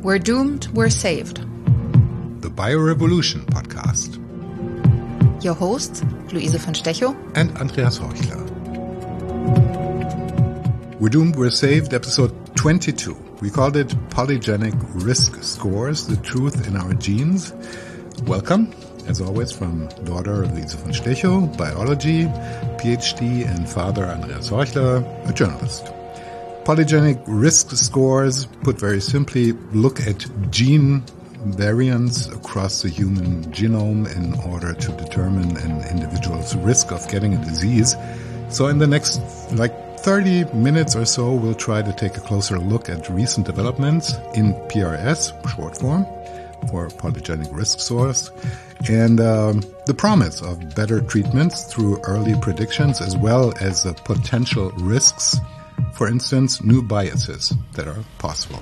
We're doomed, we're saved. The Biorevolution podcast. Your hosts, Luise von Stechow and Andreas Horchler. We're doomed, we're saved, episode 22. We called it Polygenic Risk Scores, the Truth in Our Genes. Welcome, as always, from daughter Luise von Stechow, biology, PhD, and father Andreas Horchler, a journalist. Polygenic risk scores, put very simply, look at gene variants across the human genome in order to determine an individual's risk of getting a disease. So in the next 30 minutes or so, we'll try to take a closer look at recent developments in PRS, short form, for polygenic risk scores, and the promise of better treatments through early predictions, as well as the potential risks. For instance, new biases that are possible.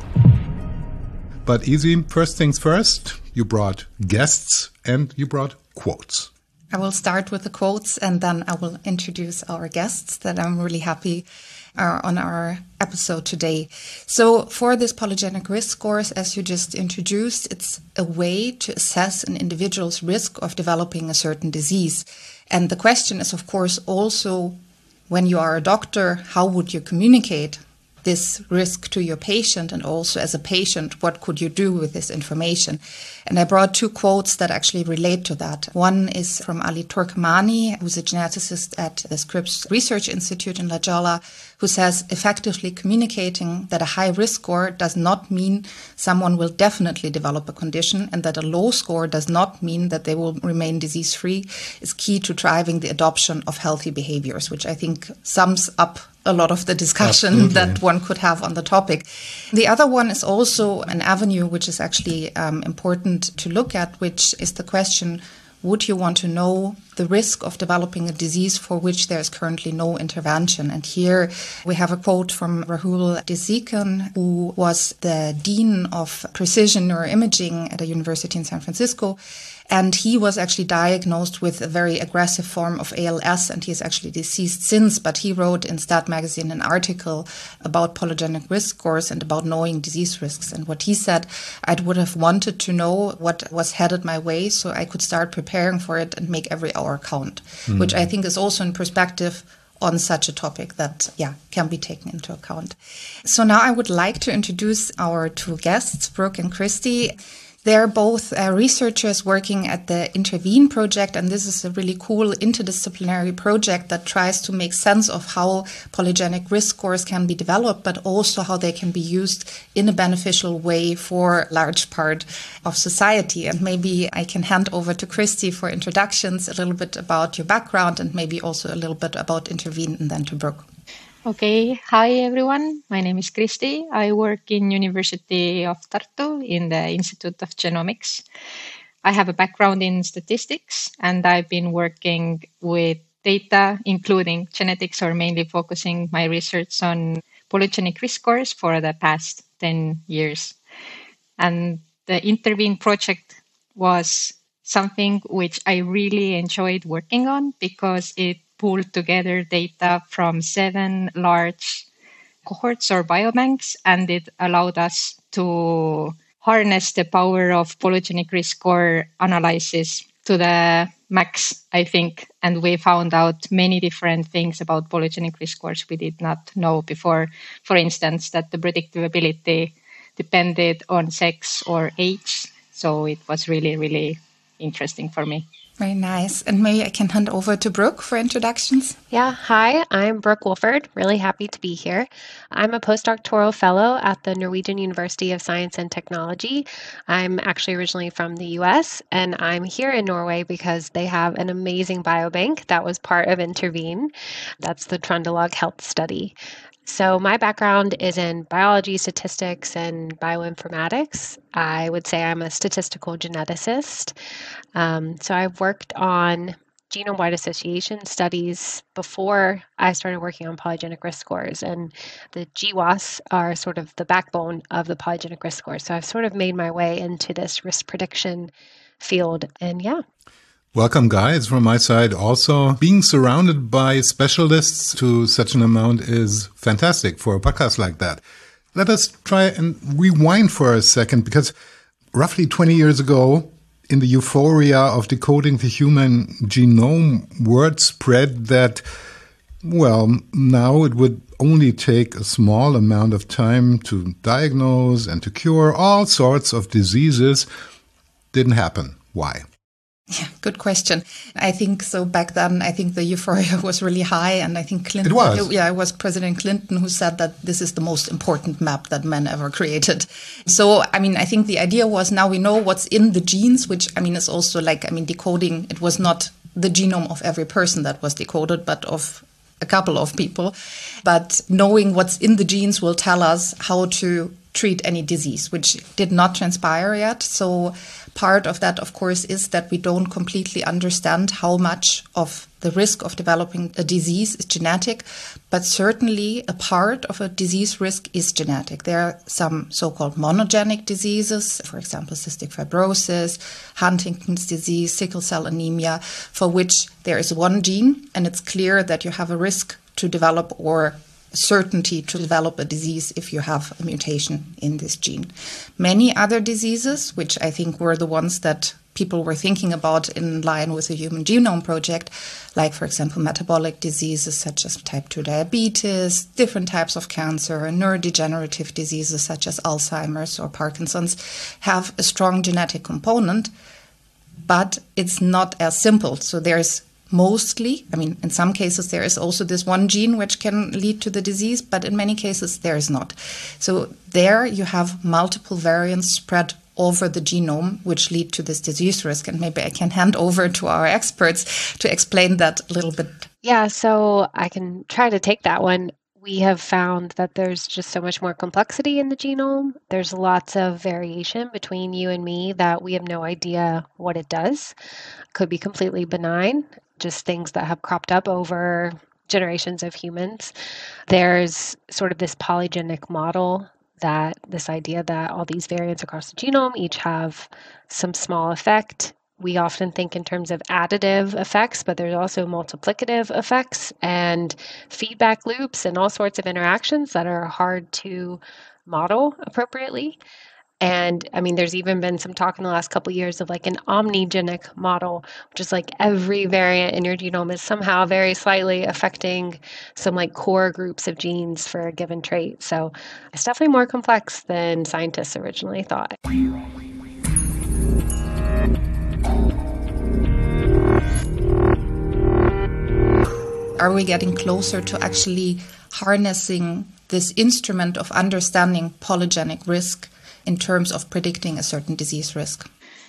But easy, first things first, you brought guests and you brought quotes. I will start with the quotes and then I will introduce our guests that I'm really happy are on our episode today. So for this polygenic risk scores, as you just introduced, it's a way to assess an individual's risk of developing a certain disease. And the question is, of course, also, when you are a doctor, how would you communicate this risk to your patient? And also as a patient, what could you do with this information? And I brought two quotes that actually relate to that. One is from Ali Turkmani, who's a geneticist at the Scripps Research Institute in La Jolla, who says effectively communicating that a high risk score does not mean someone will definitely develop a condition, and that a low score does not mean that they will remain disease-free is key to driving the adoption of healthy behaviors, which I think sums up a lot of the discussion Absolutely. that one could have on the topic. The other one is also an avenue which is actually important to look at, which is the question, would you want to know the risk of developing a disease for which there is currently no intervention? And here we have a quote from Rahul Desikan, who was the Dean of Precision Neuroimaging at a university in San Francisco. And he was actually diagnosed with a very aggressive form of ALS, and he is actually deceased since. But he wrote in Stat Magazine an article about polygenic risk scores and about knowing disease risks. And what he said, I would have wanted to know what was headed my way so I could start preparing for it and make every hour count, which I think is also in perspective on such a topic that, can be taken into account. So now I would like to introduce our two guests, Brooke and Christy. They're both researchers working at the Intervene project, and this is a really cool interdisciplinary project that tries to make sense of how polygenic risk scores can be developed, but also how they can be used in a beneficial way for a large part of society. And maybe I can hand over to Christy for introductions, a little bit about your background, and maybe also a little bit about Intervene, and then to Brooke. Okay, hi everyone. My name is Christy. I work in University of Tartu in the Institute of Genomics. I have a background in statistics and I've been working with data, including genetics, or mainly focusing my research on polygenic risk scores for the past 10 years. And the Intervene project was something which I really enjoyed working on because it pulled together data from 7 large cohorts or biobanks, and it allowed us to harness the power of polygenic risk score analysis to the max, I think. And we found out many different things about polygenic risk scores we did not know before. For instance, that the predictive ability depended on sex or age. So it was really, really interesting for me. Very nice. And maybe I can hand over to Brooke for introductions. Yeah, hi, I'm Brooke Wolford. Really happy to be here. I'm a postdoctoral fellow at the Norwegian University of Science and Technology. I'm actually originally from the US, and I'm here in Norway because they have an amazing biobank that was part of Intervene. That's the Trøndelag Health Study. So my background is in biology, statistics, and bioinformatics. I would say I'm a statistical geneticist. So I've worked on genome-wide association studies before I started working on polygenic risk scores. And the GWAS are sort of the backbone of the polygenic risk scores. So I've sort of made my way into this risk prediction field. And Welcome, guys, from my side also. Being surrounded by specialists to such an amount is fantastic for a podcast like that. Let us try and rewind for a second, because roughly 20 years ago, in the euphoria of decoding the human genome, word spread that, well, now it would only take a small amount of time to diagnose and to cure all sorts of diseases. Didn't happen. Why? Yeah, good question. I think so. Back then, I think the euphoria was really high, and I think Clinton. It was. Yeah, it was President Clinton who said that this is the most important map that man ever created. So, I mean, I think the idea was now we know what's in the genes, which I mean is also like decoding. It was not the genome of every person that was decoded, but of a couple of people. But knowing what's in the genes will tell us how to treat any disease, which did not transpire yet. So part of that, of course, is that we don't completely understand how much of the risk of developing a disease is genetic, but certainly a part of a disease risk is genetic. There are some so-called monogenic diseases, for example, cystic fibrosis, Huntington's disease, sickle cell anemia, for which there is one gene, and it's clear that you have a risk to develop or certainty to develop a disease if you have a mutation in this gene. Many other diseases, which I think were the ones that people were thinking about in line with the Human Genome Project, like, for example, metabolic diseases such as type 2 diabetes, different types of cancer, neurodegenerative diseases such as Alzheimer's or Parkinson's, have a strong genetic component, but it's not as simple. So there's mostly, in some cases there is also this one gene which can lead to the disease, but in many cases there is not. So there you have multiple variants spread over the genome which lead to this disease risk. And maybe I can hand over to our experts to explain that a little bit. Yeah, so I can try to take that one. We have found that there's just so much more complexity in the genome. There's lots of variation between you and me that we have no idea what it does. Could be completely benign, just things that have cropped up over generations of humans. There's sort of this polygenic model, that this idea that all these variants across the genome each have some small effect. We often think in terms of additive effects, but there's also multiplicative effects and feedback loops and all sorts of interactions that are hard to model appropriately. And there's even been some talk in the last couple of years of like an omnigenic model, which is like every variant in your genome is somehow very slightly affecting some like core groups of genes for a given trait. So it's definitely more complex than scientists originally thought. Are we getting closer to actually harnessing this instrument of understanding polygenic risk in terms of predicting a certain disease risk?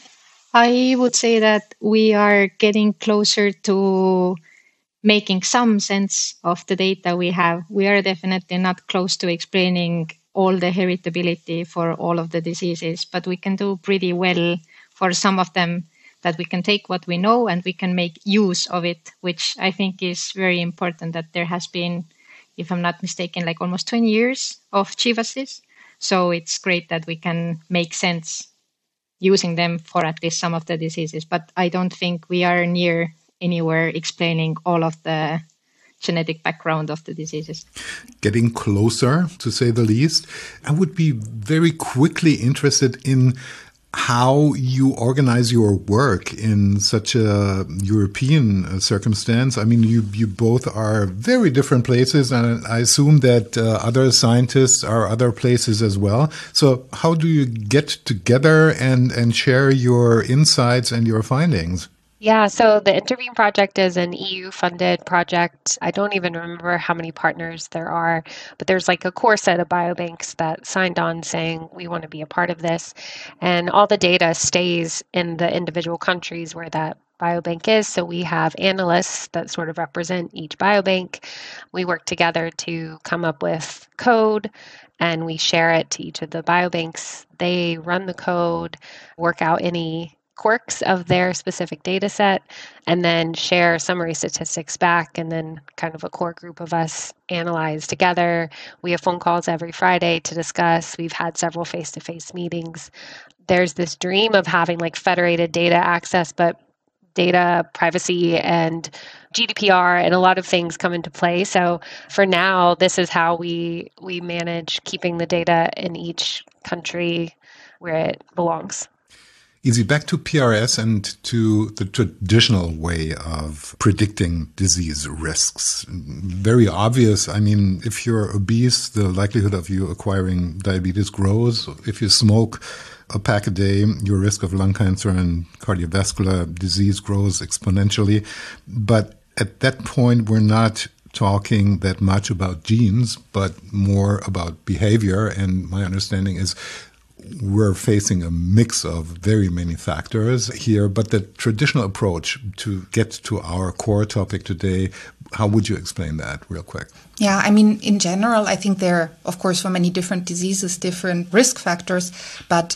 I would say that we are getting closer to making some sense of the data we have. We are definitely not close to explaining all the heritability for all of the diseases, but we can do pretty well for some of them, that we can take what we know and we can make use of it, which I think is very important. That there has been, if I'm not mistaken, like almost 20 years of GWASs. So it's great that we can make sense using them for at least some of the diseases. But I don't think we are near anywhere explaining all of the genetic background of the diseases. Getting closer, to say the least. I would be very quickly interested in how you organize your work in such a European circumstance. You both are very different places, and I assume that other scientists are other places as well. So how do you get together and share your insights and your findings? Yeah, so the Intervene project is an EU-funded project. I don't even remember how many partners there are, but there's like a core set of biobanks that signed on saying we want to be a part of this. And all the data stays in the individual countries where that biobank is. So we have analysts that sort of represent each biobank. We work together to come up with code and we share it to each of the biobanks. They run the code, work out any quirks of their specific data set, and then share summary statistics back, and then kind of a core group of us analyze together. We have phone calls every Friday to discuss. We've had several face-to-face meetings. There's this dream of having like federated data access, but data privacy and GDPR and a lot of things come into play. So for now, this is how we manage keeping the data in each country where it belongs. Easy, back to PRS and to the traditional way of predicting disease risks. Very obvious. I mean, if you're obese, the likelihood of you acquiring diabetes grows. If you smoke a pack a day, your risk of lung cancer and cardiovascular disease grows exponentially. But at that point, we're not talking that much about genes, but more about behavior. And my understanding is we're facing a mix of very many factors here, but the traditional approach to get to our core topic today, how would you explain that real quick? Yeah, I mean, in general, I think there are, of course, for many different diseases, different risk factors, but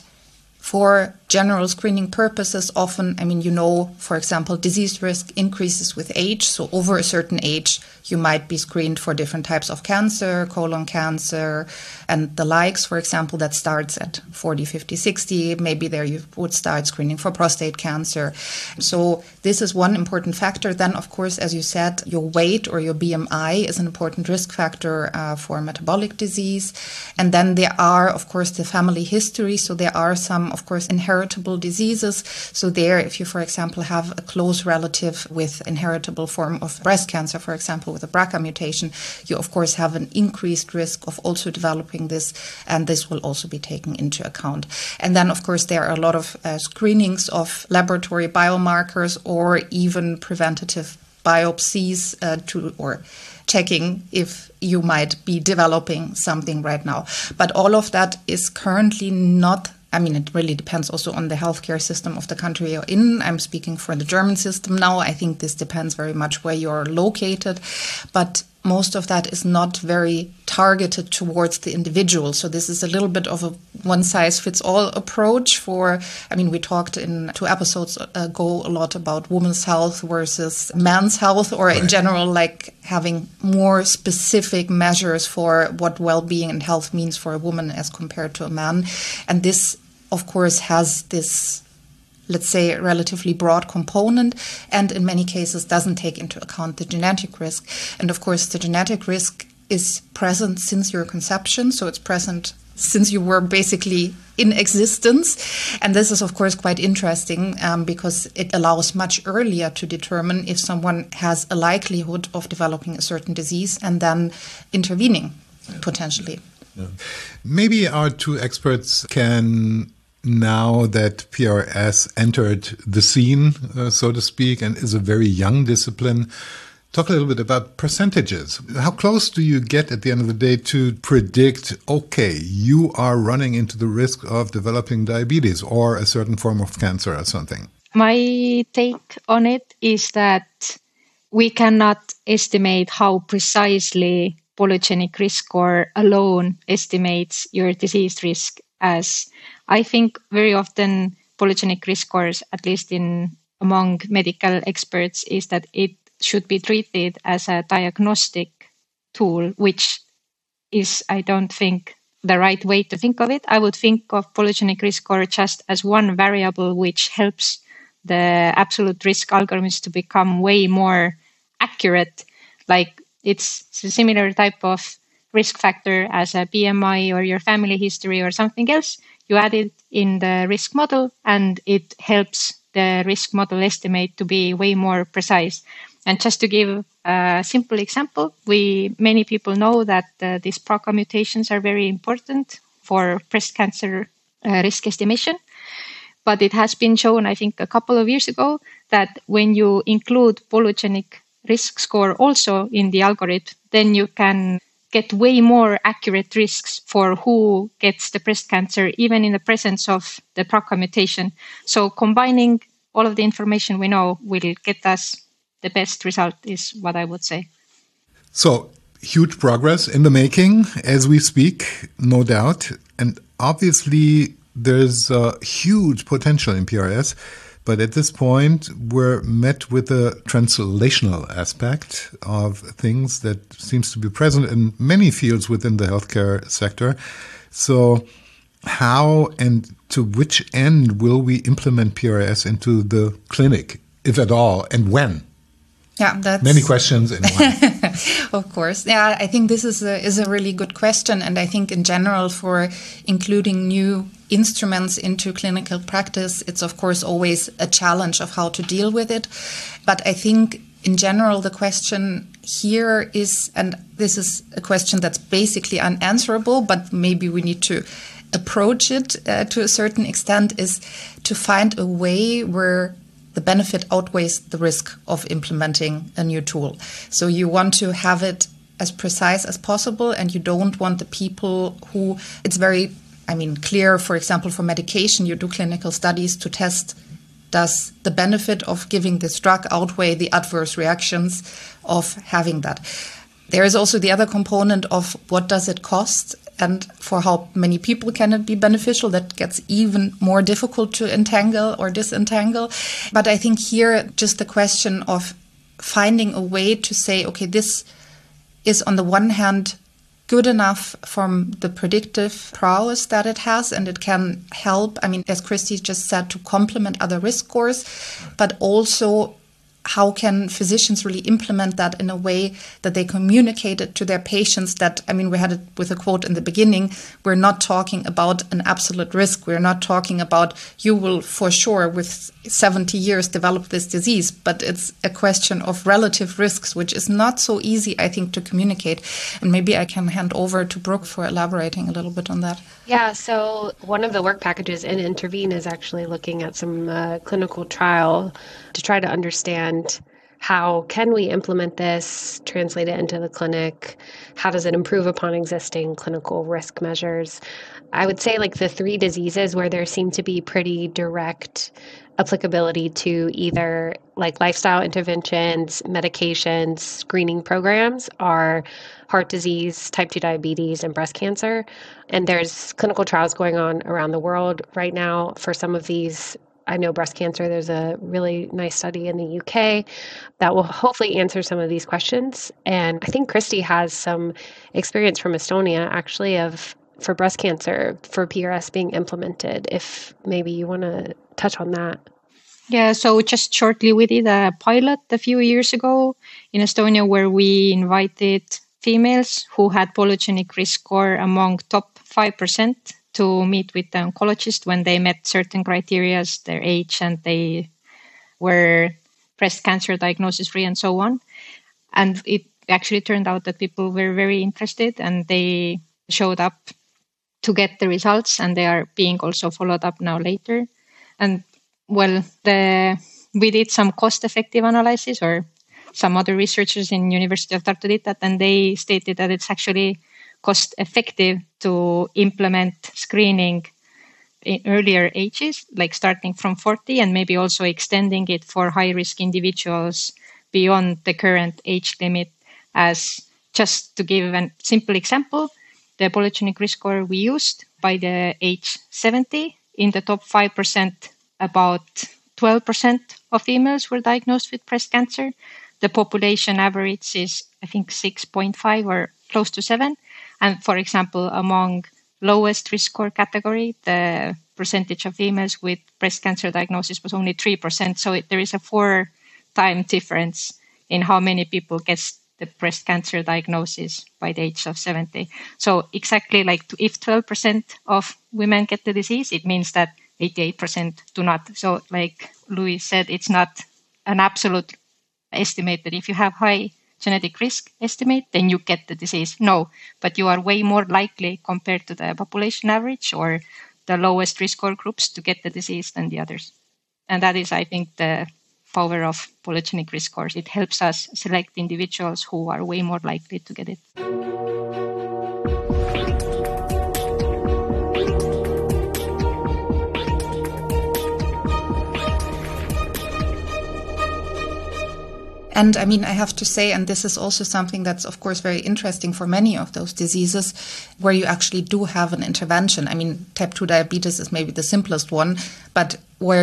for general screening purposes, often, I mean, for example, disease risk increases with age. So over a certain age, you might be screened for different types of cancer, colon cancer, and the likes. For example, that starts at 40, 50, 60. Maybe there you would start screening for prostate cancer. So this is one important factor. Then, of course, as you said, your weight or your BMI is an important risk factor for metabolic disease. And then there are, of course, the family history. So there are some, of course, inheritable diseases. So there, if you, for example, have a close relative with inheritable form of breast cancer, for example, with a BRCA mutation, you, of course, have an increased risk of also developing this, and this will also be taken into account. And then, of course, there are a lot of screenings of laboratory biomarkers or even preventative biopsies or checking if you might be developing something right now. But all of that is currently not, I mean, it really depends also on the healthcare system of the country you're in. I'm speaking for the German system now. I think this depends very much where you're located. But most of that is not very targeted towards the individual. So this is a little bit of a one-size-fits-all approach we talked in 2 episodes ago a lot about women's health versus men's health, or in general, like having more specific measures for what well-being and health means for a woman as compared to a man. And this, of course, has this, let's say, relatively broad component, and in many cases doesn't take into account the genetic risk. And of course, the genetic risk is present since your conception, so it's present since you were basically in existence. And this is, of course, quite interesting because it allows much earlier to determine if someone has a likelihood of developing a certain disease and then intervening, potentially. Yeah. Maybe our 2 experts can, now that PRS entered the scene, so to speak, and is a very young discipline, talk a little bit about percentages. How close do you get at the end of the day to predict, okay, you are running into the risk of developing diabetes or a certain form of cancer or something? My take on it is that we cannot estimate how precisely polygenic risk score alone estimates your disease risk, as I think very often polygenic risk scores, at least among medical experts, is that it should be treated as a diagnostic tool, which is, I don't think, the right way to think of it. I would think of polygenic risk score just as one variable which helps the absolute risk algorithms to become way more accurate. Like it's a similar type of risk factor as a BMI or your family history or something else. You add it in the risk model and it helps the risk model estimate to be way more precise. And just to give a simple example, many people know that these BRCA mutations are very important for breast cancer risk estimation. But it has been shown, I think, a couple of years ago that when you include polygenic risk score also in the algorithm, then you can get way more accurate risks for who gets the breast cancer, even in the presence of the BRCA mutation. So combining all of the information we know will get us the best result, is what I would say. So huge progress in the making as we speak, no doubt. And obviously there's a huge potential in PRS. But at this point, we're met with a translational aspect of things that seems to be present in many fields within the healthcare sector. So how and to which end will we implement PRS into the clinic if at all, and when? Yeah, that's many questions in one. Of course. Yeah, I think this is a really good question. And I think in general for including new instruments into clinical practice, it's of course always a challenge of how to deal with it. But I think in general, the question here is, and this is a question that's basically unanswerable, but maybe we need to approach it to a certain extent, is to find a way where the benefit outweighs the risk of implementing a new tool. So you want to have it as precise as possible, and you don't want the people who, it's very, clear, for example, for medication, you do clinical studies to test, does the benefit of giving this drug outweigh the adverse reactions of having that? There is also the other component of what does it cost, and for how many people can it be beneficial. That gets even more difficult to entangle or disentangle. But I think here just the question of finding a way to say, okay, this is on the one hand good enough from the predictive prowess that it has, and it can help, as Christy just said, to complement other risk scores, but also how can physicians really implement that in a way that they communicate it to their patients that, we had it with a quote in the beginning, we're not talking about an absolute risk. We're not talking about you will for sure with 70 years develop this disease, but it's a question of relative risks, which is not so easy, I think, to communicate. And maybe I can hand over to Brooke for elaborating a little bit on that. Yeah, so one of the work packages in Intervene is actually looking at some clinical trial to try to understand how can we implement this, translate it into the clinic, how does it improve upon existing clinical risk measures. I would say the three diseases where there seem to be pretty direct applicability to either lifestyle interventions, medications, screening programs are heart disease, type 2 diabetes, and breast cancer. And there's clinical trials going on around the world right now for some of these. I know breast cancer, there's a really nice study in the UK that will hopefully answer some of these questions. And I think Christy has some experience from Estonia actually for breast cancer, for PRS being implemented, if maybe you want to touch on that. Yeah, so just shortly, we did a pilot a few years ago in Estonia where we invited females who had polygenic risk score among top 5% to meet with the oncologist when they met certain criteria, their age, and they were breast cancer diagnosis free and so on. And it actually turned out that people were very interested and they showed up to get the results, and they are being also followed up now later. And we did some cost-effective analysis, or some other researchers in University of Tartu did that, and they stated that it's actually cost-effective to implement screening in earlier ages, starting from 40, and maybe also extending it for high-risk individuals beyond the current age limit. As just to give a simple example, the polygenic risk score we used by the age 70, in the top 5%, about 12% of females were diagnosed with breast cancer. The population average is, I think, 6.5 or close to 7. And for example, among lowest risk score category, the percentage of females with breast cancer diagnosis was only 3%. So there is a 4-time difference in how many people get the breast cancer diagnosis by the age of 70. So exactly if 12% of women get the disease, it means that 88% do not. So like Louis said, it's not an absolute estimate that if you have high genetic risk estimate, then you get the disease. No, but you are way more likely compared to the population average or the lowest risk score groups to get the disease than the others. And that is, I think, the power of polygenic risk scores. It helps us select individuals who are way more likely to get it. And I have to say, and this is also something that's, of course, very interesting for many of those diseases where you actually do have an intervention. Type 2 diabetes is maybe the simplest one, but where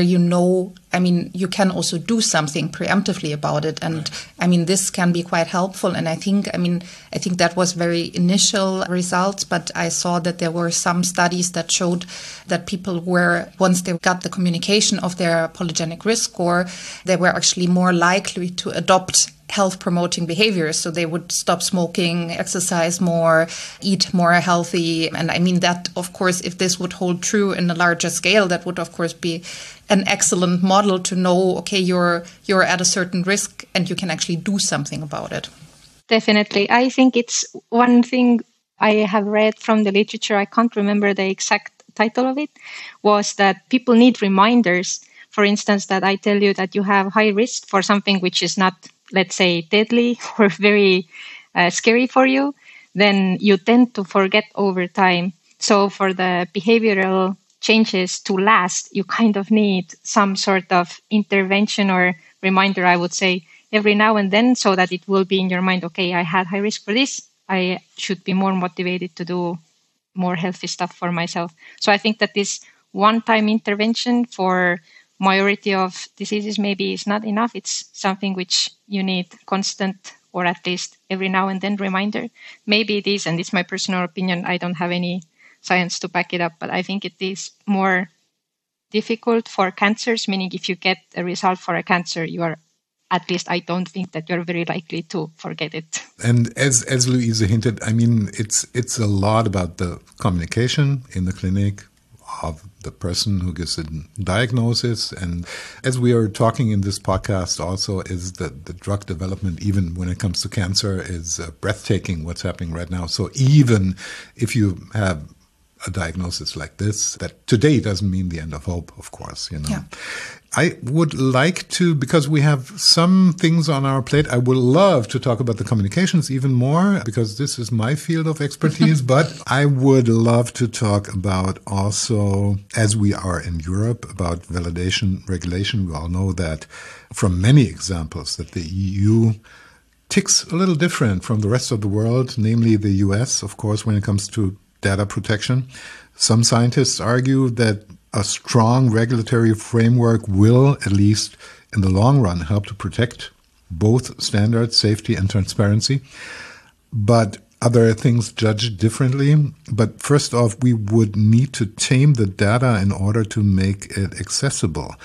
you can also do something preemptively about it. And this can be quite helpful. And I think that was very initial results, but I saw that there were some studies that showed that people were, once they got the communication of their polygenic risk score, they were actually more likely to adopt health-promoting behaviors. So they would stop smoking, exercise more, eat more healthy. And that, of course, if this would hold true in a larger scale, that would, of course, be an excellent model to know, okay, you're at a certain risk and you can actually do something about it. Definitely. I think it's one thing I have read from the literature, I can't remember the exact title of it, was that people need reminders. For instance, that I tell you that you have high risk for something which is not, let's say, deadly or very scary for you, then you tend to forget over time. So for the behavioral changes to last, you kind of need some sort of intervention or reminder, I would say, every now and then, so that it will be in your mind, okay, I had high risk for this. I should be more motivated to do more healthy stuff for myself. So I think that this one-time intervention for majority of diseases maybe is not enough. It's something which you need constant, or at least every now and then, reminder. Maybe it is, and it's my personal opinion, I don't have any science to back it up, but I think it is more difficult for cancers, meaning if you get a result for a cancer, you are, at least I don't think that you're very likely to forget it. And as Louise hinted, it's a lot about the communication in the clinic of the person who gives a diagnosis. And as we are talking in this podcast also, is that the drug development, even when it comes to cancer, is breathtaking what's happening right now. So even if you have a diagnosis like this, that today doesn't mean the end of hope, of course, Yeah. I would like to, because we have some things on our plate, I would love to talk about the communications even more, because this is my field of expertise, but I would love to talk about also, as we are in Europe, about validation regulation. We all know that from many examples that the EU ticks a little different from the rest of the world, namely the US, of course, when it comes to data protection. Some scientists argue that a strong regulatory framework will, at least in the long run, help to protect both standards, safety and transparency. But other things judge differently. But first off, we would need to tame the data in order to make it accessible.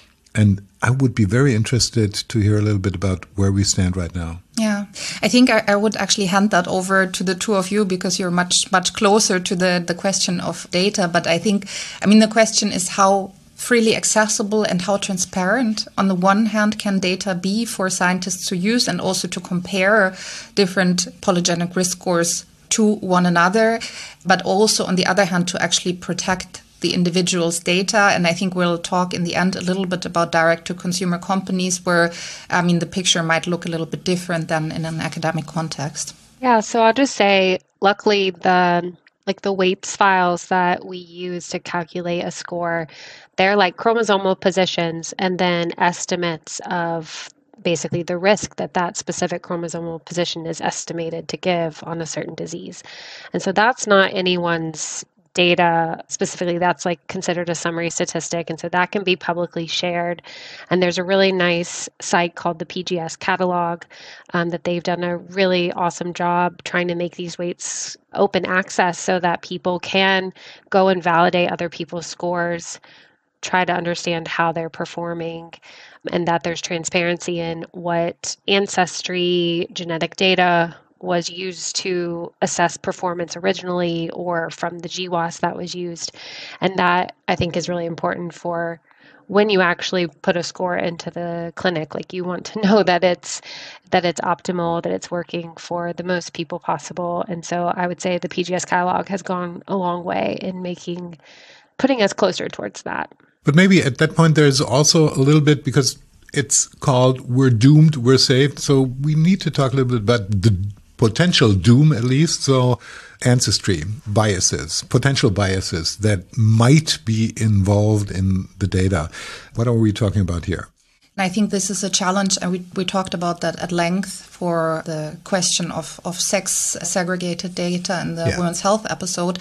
And I would be very interested to hear a little bit about where we stand right now. Yeah, I think I would actually hand that over to the two of you, because you're much closer to the question of data. But I think, the question is how freely accessible and how transparent, on the one hand, can data be for scientists to use and also to compare different polygenic risk scores to one another, but also, on the other hand, to actually protect the individual's data. And I think we'll talk in the end a little bit about direct-to-consumer companies where, the picture might look a little bit different than in an academic context. Yeah, so I'll just say, luckily, the weights files that we use to calculate a score, they're like chromosomal positions and then estimates of basically the risk that specific chromosomal position is estimated to give on a certain disease. And so that's not anyone's data specifically, that's like considered a summary statistic. And so that can be publicly shared. And there's a really nice site called the PGS Catalog that they've done a really awesome job trying to make these weights open access so that people can go and validate other people's scores, try to understand how they're performing, and that there's transparency in what ancestry genetic data was used to assess performance originally, or from the GWAS that was used. And that, I think, is really important for when you actually put a score into the clinic. Like, you want to know that it's optimal, that it's working for the most people possible. And so I would say the PGS Catalog has gone a long way in putting us closer towards that. But maybe at that point, there's also a little bit, because it's called We're Doomed, We're Saved. So we need to talk a little bit about the potential doom, at least. So ancestry biases, potential biases that might be involved in the data. What are we talking about here? I think this is a challenge, and we talked about that at length for the question of sex segregated data in the Women's Health episode.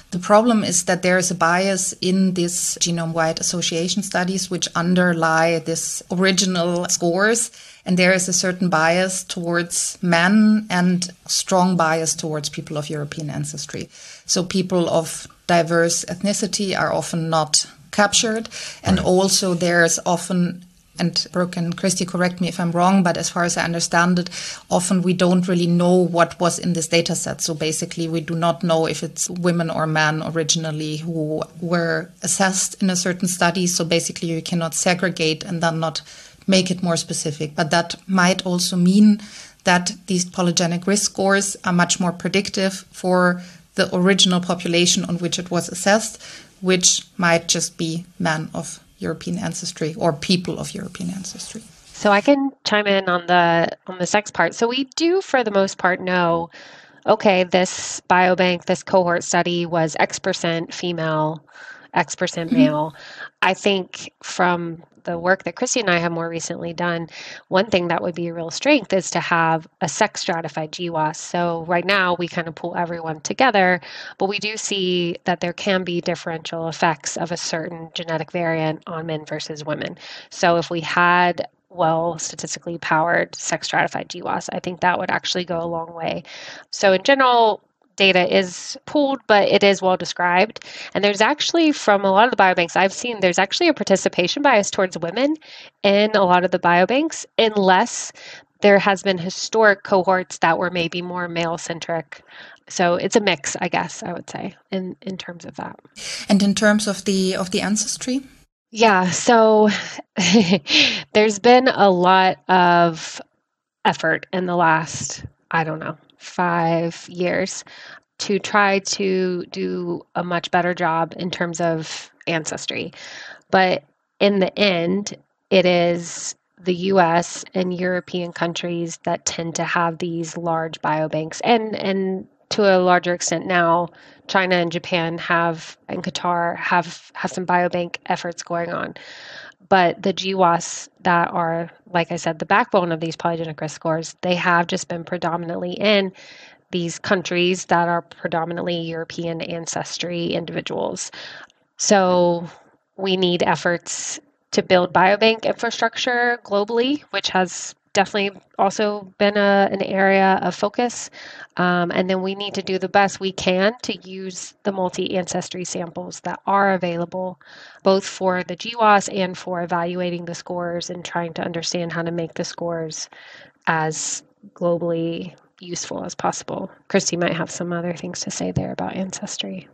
The problem is that there is a bias in these genome-wide association studies which underlie this original scores. And there is a certain bias towards men and strong bias towards people of European ancestry. So people of diverse ethnicity are often not captured. And also there's often, and Brooke and Christy, correct me if I'm wrong, but as far as I understand it, often we don't really know what was in this data set. So basically, we do not know if it's women or men originally who were assessed in a certain study. So basically, you cannot segregate and then not make it more specific. But that might also mean that these polygenic risk scores are much more predictive for the original population on which it was assessed, which might just be men of European ancestry or people of European ancestry. So I can chime in on the sex part. So we do, for the most part, know, okay, this biobank, this cohort study was X% female, X% male. I think from the work that Christy and I have more recently done, one thing that would be a real strength is to have a sex stratified GWAS. So right now we kind of pull everyone together, but we do see that there can be differential effects of a certain genetic variant on men versus women. So if we had statistically powered sex stratified GWAS, I think that would actually go a long way. So in general, data is pooled, but it is well described. And there's actually, from a lot of the biobanks I've seen, there's actually a participation bias towards women in a lot of the biobanks, unless there has been historic cohorts that were maybe more male-centric. So it's a mix, I guess, I would say, in terms of that. And in terms of the ancestry? Yeah, so there's been a lot of effort in the last, 5 years to try to do a much better job in terms of ancestry. But in the end, it is the US and European countries that tend to have these large biobanks. And to a larger extent now, China and Japan and Qatar have some biobank efforts going on. But the GWAS that are, like I said, the backbone of these polygenic risk scores, they have just been predominantly in these countries that are predominantly European ancestry individuals. So we need efforts to build biobank infrastructure globally, which has definitely also been an area of focus. And then we need to do the best we can to use the multi-ancestry samples that are available, both for the GWAS and for evaluating the scores and trying to understand how to make the scores as globally useful as possible. Christy might have some other things to say there about ancestry.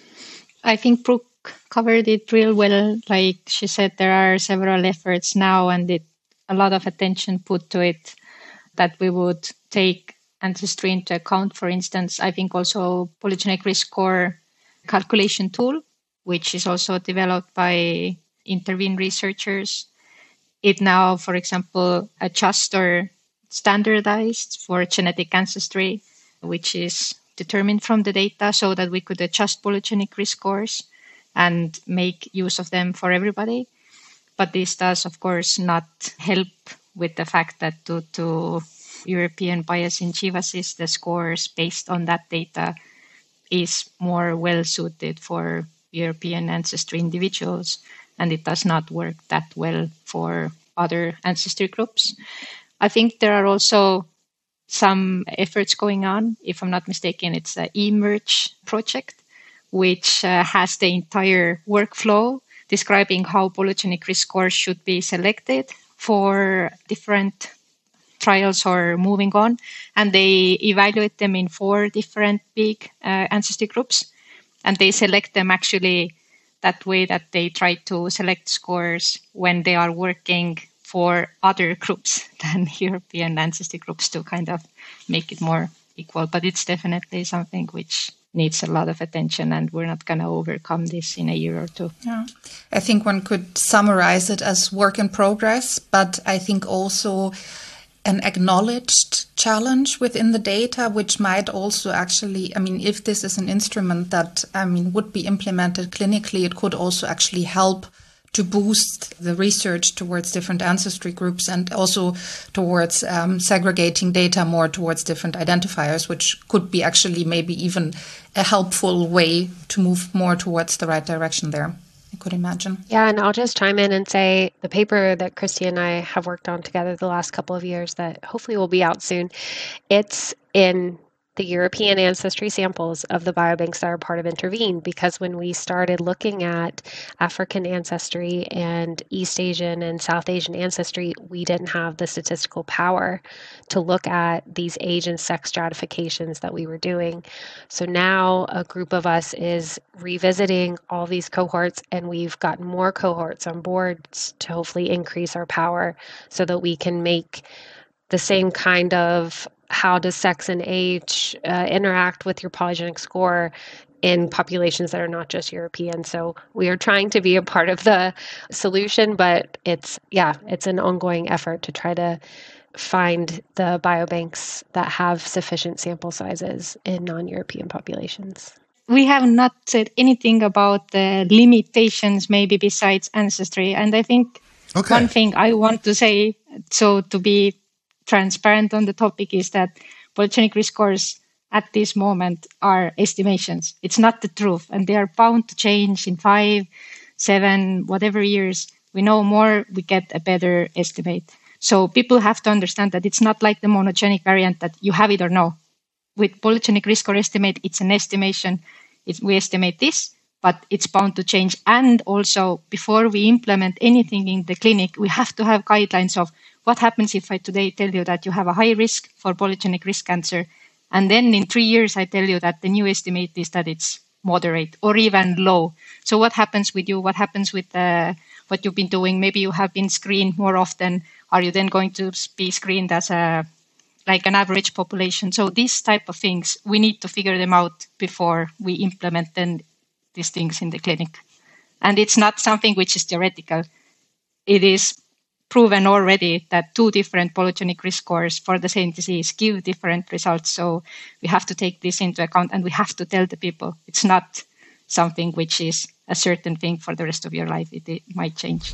I think Brooke covered it real well. Like she said, there are several efforts now and a lot of attention put to it that we would take ancestry into account. For instance, I think also polygenic risk score calculation tool, which is also developed by Intervene researchers. It now, for example, adjusts or standardized for genetic ancestry, which is determined from the data so that we could adjust polygenic risk scores and make use of them for everybody. But this does, of course, not help with the fact that due to European bias in GWAS, the scores based on that data is more well-suited for European ancestry individuals, and it does not work that well for other ancestry groups. I think there are also some efforts going on. If I'm not mistaken, it's the eMERGE project, which has the entire workflow describing how polygenic risk scores should be selected for different trials or moving on. And they evaluate them in 4 different big ancestry groups. And they select them actually that way that they try to select scores when they are working for other groups than European ancestry groups to kind of make it more equal. But it's definitely something which needs a lot of attention, and we're not going to overcome this in a year or two. Yeah, I think one could summarize it as work in progress, but I think also an acknowledged challenge within the data, which might also actually, if this is an instrument that, would be implemented clinically, it could also actually help to boost the research towards different ancestry groups and also towards segregating data more towards different identifiers, which could be actually maybe even a helpful way to move more towards the right direction there, I could imagine. Yeah, and I'll just chime in and say the paper that Christy and I have worked on together the last couple of years that hopefully will be out soon, it's in the European ancestry samples of the biobanks that are part of Intervene, because when we started looking at African ancestry and East Asian and South Asian ancestry, we didn't have the statistical power to look at these age and sex stratifications that we were doing. So now a group of us is revisiting all these cohorts, and we've gotten more cohorts on board to hopefully increase our power so that we can make the same kind of how does sex and age interact with your polygenic score in populations that are not just European. So we are trying to be a part of the solution, but it's an ongoing effort to try to find the biobanks that have sufficient sample sizes in non-European populations. We have not said anything about the limitations, maybe besides ancestry. And I think one thing I want to say, so to be transparent on the topic, is that polygenic risk scores at this moment are estimations. It's not the truth, and they are bound to change in 5, 7, whatever years. We know more, we get a better estimate. So people have to understand that it's not like the monogenic variant that you have it or no. With polygenic risk score estimate, it's an estimation. We estimate this, but it's bound to change. And also, before we implement anything in the clinic, we have to have guidelines of what happens if I today tell you that you have a high risk for polygenic risk cancer, and then in 3 years I tell you that the new estimate is that it's moderate or even low. So what happens with you? What happens with what you've been doing? Maybe you have been screened more often. Are you then going to be screened as like an average population? So these type of things, we need to figure them out before we implement these things in the clinic. And it's not something which is theoretical. It is proven already that 2 different polygenic risk scores for the same disease give different results. So we have to take this into account, and we have to tell the people it's not something which is a certain thing for the rest of your life. It might change.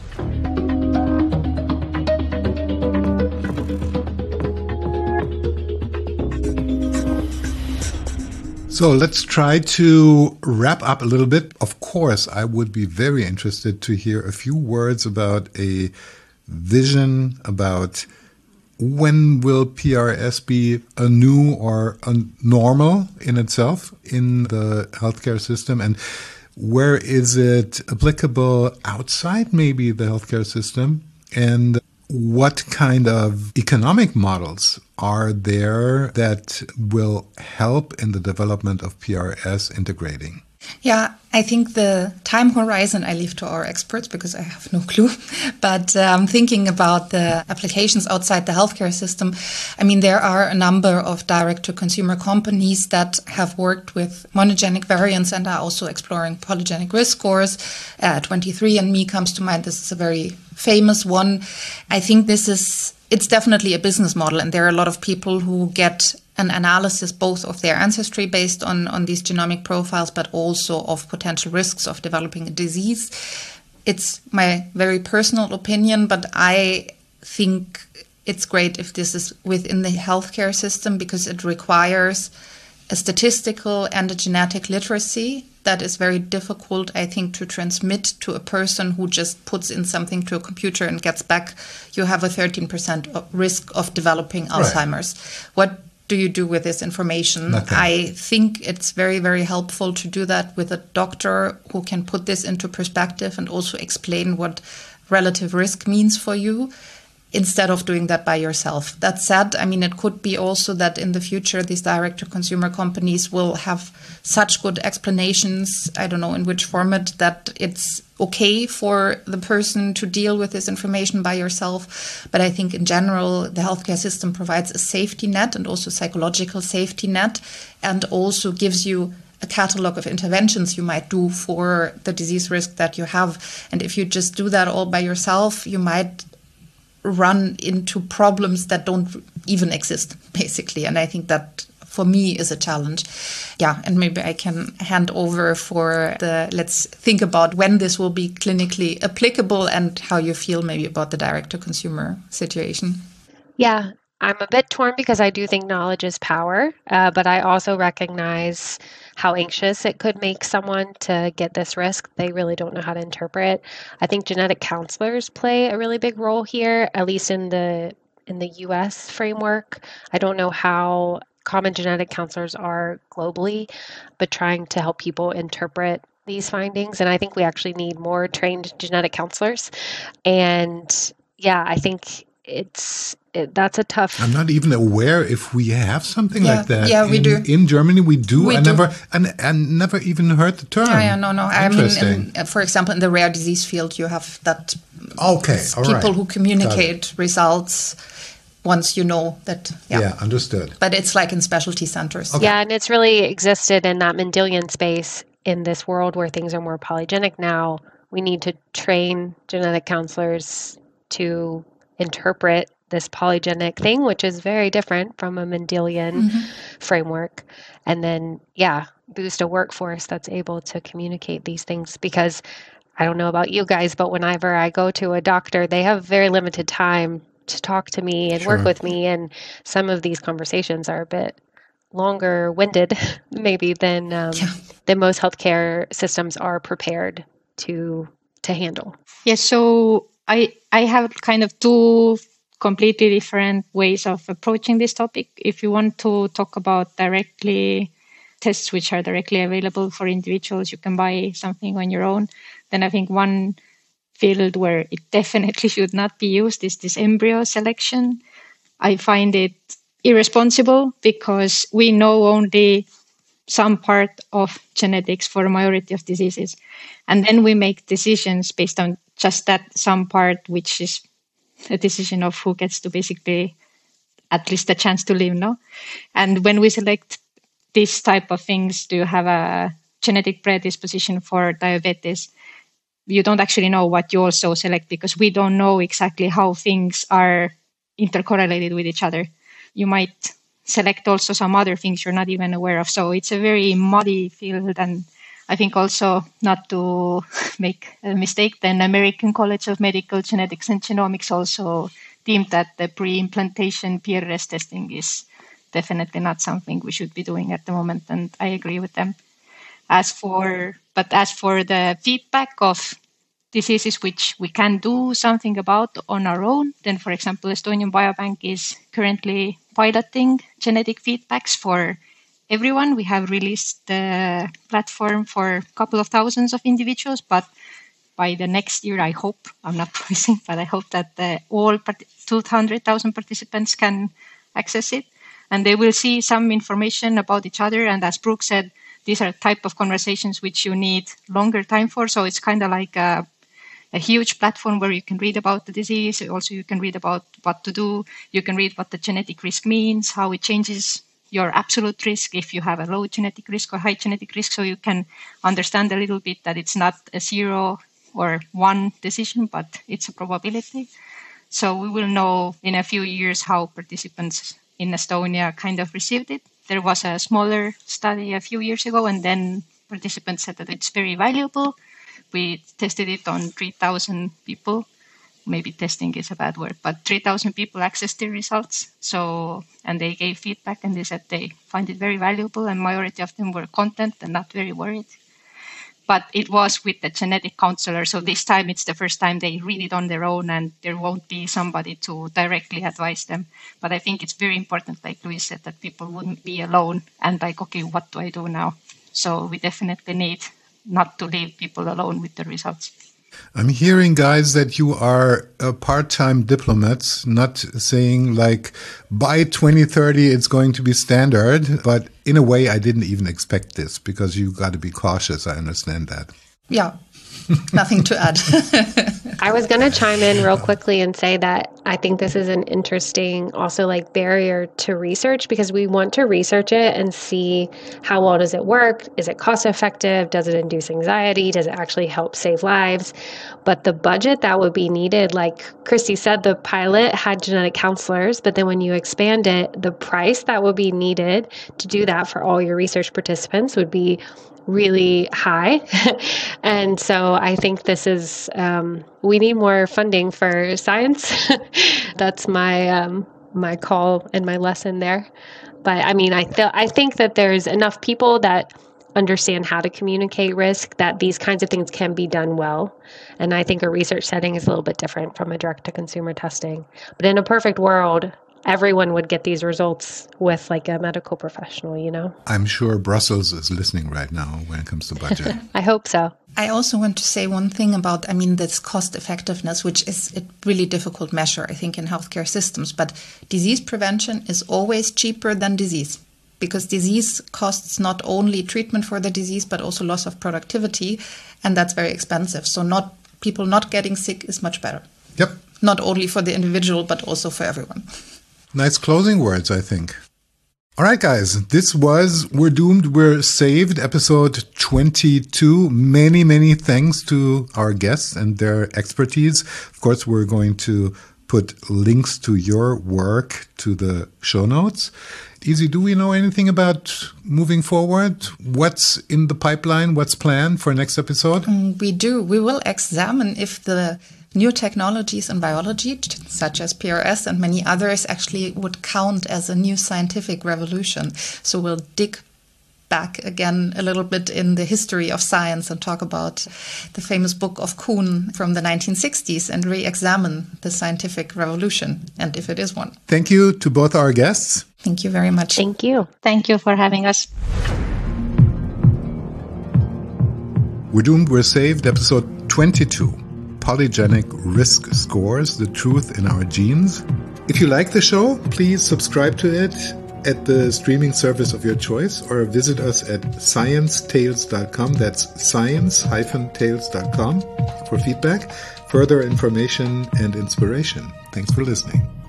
So let's try to wrap up a little bit. Of course, I would be very interested to hear a few words about a vision about when will PRS be a new or a normal in itself in the healthcare system, and where is it applicable outside maybe the healthcare system, and what kind of economic models are there that will help in the development of PRS integrating? Yeah, I think the time horizon I leave to our experts because I have no clue. But thinking about the applications outside the healthcare system, I mean, there are a number of direct-to-consumer companies that have worked with monogenic variants and are also exploring polygenic risk scores. 23andMe comes to mind. This is a very famous one. I think it's definitely a business model, and there are a lot of people who get an analysis both of their ancestry based on these genomic profiles, but also of potential risks of developing a disease. It's my very personal opinion, but I think it's great if this is within the healthcare system because it requires a statistical and a genetic literacy that is very difficult, I think, to transmit to a person who just puts in something to a computer and gets back, you have a 13% risk of developing Alzheimer's. What do you do with this information? Nothing. I think it's very, very helpful to do that with a doctor who can put this into perspective and also explain what relative risk means for you, instead of doing that by yourself. That said, I mean, it could be also that in the future, these direct-to-consumer companies will have such good explanations, I don't know in which format, that it's okay for the person to deal with this information by yourself. But I think in general, the healthcare system provides a safety net and also psychological safety net, and also gives you a catalog of interventions you might do for the disease risk that you have. And if you just do that all by yourself, you might run into problems that don't even exist, basically. And I think that for me is a challenge. Yeah, and maybe I can hand over for let's think about when this will be clinically applicable and how you feel maybe about the direct-to-consumer situation. Yeah, I'm a bit torn because I do think knowledge is power, but I also recognize how anxious it could make someone to get this risk. They really don't know how to interpret. I think genetic counselors play a really big role here, at least in the US framework. I don't know how common genetic counselors are globally, but trying to help people interpret these findings. And I think we actually need more trained genetic counselors. And yeah, I think that's a tough. I'm not even aware if we have something like that. Yeah, we do. In Germany, we do. We I do. never even heard the term. No. I mean, for example, in the rare disease field, you have that. Okay, all right. People who communicate results once you know that. Yeah, understood. But it's like in specialty centers. Okay. Yeah, and it's really existed in that Mendelian space in this world where things are more polygenic now. We need to train genetic counselors to interpret this polygenic thing, which is very different from a Mendelian framework. And then, boost a workforce that's able to communicate these things. Because I don't know about you guys, but whenever I go to a doctor, they have very limited time to talk to me and work with me. And some of these conversations are a bit longer winded, maybe than most healthcare systems are prepared to handle. Yeah, so I have kind of two completely different ways of approaching this topic. If you want to talk about directly tests which are directly available for individuals, you can buy something on your own. Then I think one field where it definitely should not be used is this embryo selection. I find it irresponsible because we know only some part of genetics for a majority of diseases. And then we make decisions based on just that some part, which is a decision of who gets to basically at least a chance to live, no? And when we select this type of things, do you have a genetic predisposition for diabetes? You don't actually know what you also select because we don't know exactly how things are intercorrelated with each other. You might select also some other things you're not even aware of. So it's a very muddy field. And I think also, not to make a mistake, then American College of Medical Genetics and Genomics also deemed that the pre-implantation PRS testing is definitely not something we should be doing at the moment. And I agree with them. As for the feedback of diseases which we can do something about on our own, then, for example, Estonian Biobank is currently piloting genetic feedbacks for everyone. We have released the platform for a couple of thousands of individuals, but by the next year, I hope, I'm not promising, but I hope that all 200,000 participants can access it, and they will see some information about each other. And as Brooke said, these are type of conversations which you need longer time for. So it's kind of like a huge platform where you can read about the disease. Also, you can read about what to do. You can read what the genetic risk means, how it changes your absolute risk if you have a low genetic risk or high genetic risk. So you can understand a little bit that it's not a 0 or 1 decision, but it's a probability. So we will know in a few years how participants in Estonia kind of received it. There was a smaller study a few years ago, and then participants said that it's very valuable. We tested it on 3,000 people. Maybe testing is a bad word, but 3,000 people accessed the results. So, and they gave feedback, and they said they find it very valuable, and majority of them were content and not very worried. But it was with the genetic counselor. So this time it's the first time they read it on their own, and there won't be somebody to directly advise them. But I think it's very important, like Louise said, that people wouldn't be alone and like, okay, what do I do now? So we definitely need not to leave people alone with the results. I'm hearing, guys, that you are part-time diplomats, not saying like by 2030 it's going to be standard. But in a way, I didn't even expect this because you got to be cautious. I understand that. Yeah, nothing to add. I was going to chime in real quickly and say that I think this is an interesting also like barrier to research because we want to research it and see how well does it work? Is it cost effective? Does it induce anxiety? Does it actually help save lives? But the budget that would be needed, like Christy said, the pilot had genetic counselors, but then when you expand it, the price that would be needed to do that for all your research participants would be really high. And so I think this is, we need more funding for science. That's my call and my lesson there. But I mean, I think that there's enough people that understand how to communicate risk that these kinds of things can be done well. And I think a research setting is a little bit different from a direct-to-consumer testing. But in a perfect world, everyone would get these results with like a medical professional, you know? I'm sure Brussels is listening right now when it comes to budget. I hope so. I also want to say one thing about, this cost effectiveness, which is a really difficult measure, I think, in healthcare systems. But disease prevention is always cheaper than disease, because disease costs not only treatment for the disease, but also loss of productivity. And that's very expensive. So people not getting sick is much better. Yep. Not only for the individual, but also for everyone. Nice closing words, I think. All right, guys, this was We're Doomed, We're Saved, episode 22. Many, many thanks to our guests and their expertise. Of course, we're going to put links to your work to the show notes. Easy, do we know anything about moving forward? What's in the pipeline? What's planned for next episode? We do. We will examine if the new technologies in biology, such as PRS and many others, actually would count as a new scientific revolution. So we'll dig back again a little bit in the history of science and talk about the famous book of Kuhn from the 1960s and re-examine the scientific revolution, and if it is one. Thank you to both our guests. Thank you very much. Thank you. Thank you for having us. We're Doomed, We're Saved, episode 22. Polygenic Risk Scores, the truth in our genes. If you like the show, please subscribe to it at the streaming service of your choice or visit us at sciencetales.com. That's science-tales.com for feedback, further information, and inspiration. Thanks for listening.